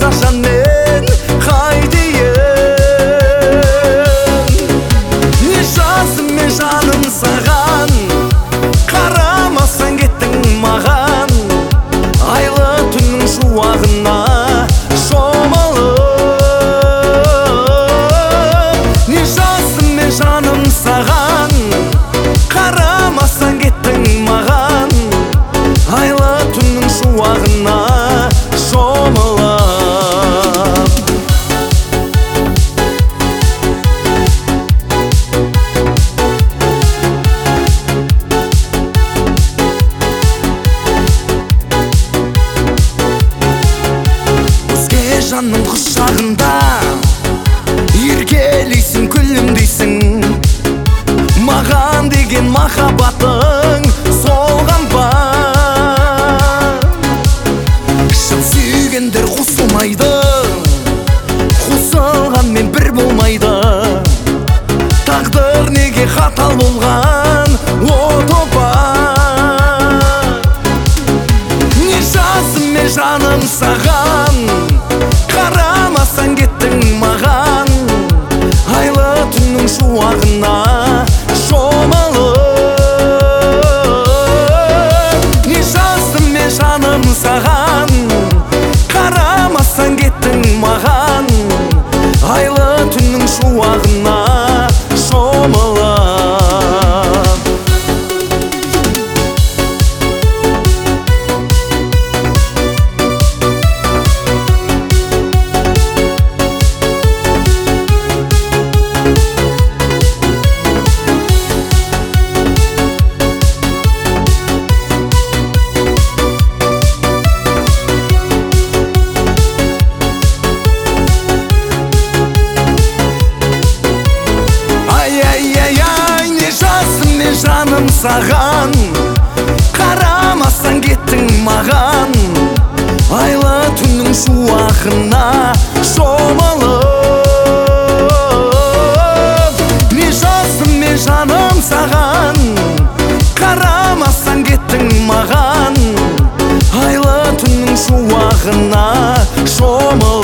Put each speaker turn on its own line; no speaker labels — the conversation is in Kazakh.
қашан мен қайтейін? Не жаздым мен жаным саған, қарамасаң кеттің маған. Айлы түннің шуағына шомылып. Не жаздым мен жаным саған, қарамасаң кеттің маған. Айлы түннің шуағына шомылып. Өзге жанның құшағында еркелейсің, күлімдейсің. Маған деген махаббатың солған ба? Шын сүйгендер қосылмайды, қосылғанмен бір болмайды. Тағдыр неге қатал болған, о тоба? Не жаздым мен жаным саған, қарамасаң кеттің маған. Айлы түннің шуағына шомылып. Не жаздым мен жаным саған, қарамасаң кеттің маған. Айлы түннің шуағына шомылып. Жаным саған, қарамасаң кеттің маған. Айлы түннің шуағына шомылып. Не жаздым мен жаным саған, қарамасаң кеттің маған. Айлы түннің шуағына шомылып.